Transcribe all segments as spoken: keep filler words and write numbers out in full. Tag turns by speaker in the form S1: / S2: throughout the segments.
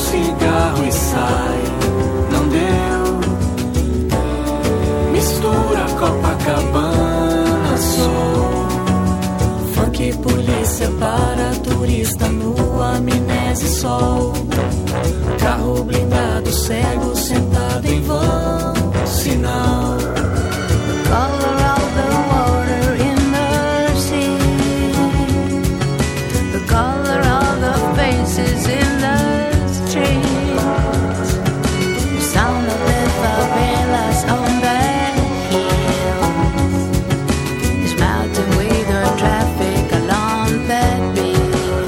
S1: cigarro e sai. Não deu. Mistura Copacabana, sou funk, polícia para turista no amnésia sol. Carro blindado, cego, sentado em vão, sinal.
S2: Color of the water in the sea, the color of the faces in the streets, the sound of the favelas on the hills, is melting with the traffic along that beach.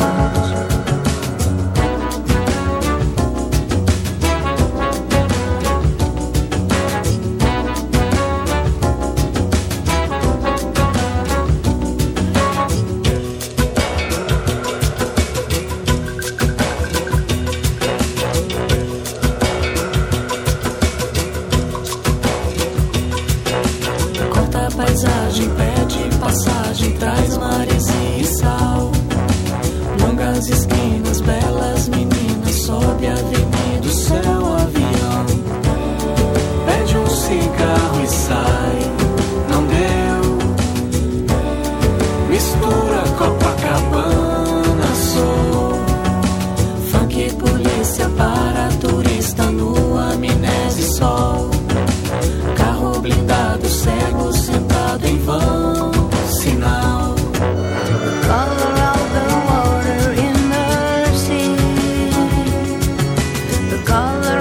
S1: Paisagem pede passagem, traz maresia e sal. Longas esquinas, belas meninas, sobe a avenida, o céu, avião. Pede um cigarro e sai. Não deu. Mistura Copacabana, sou funk, polícia para turista no amnésia sol. Carro blindado, cego, sentado em vão, sinal.
S2: Color of the water in the sea, the color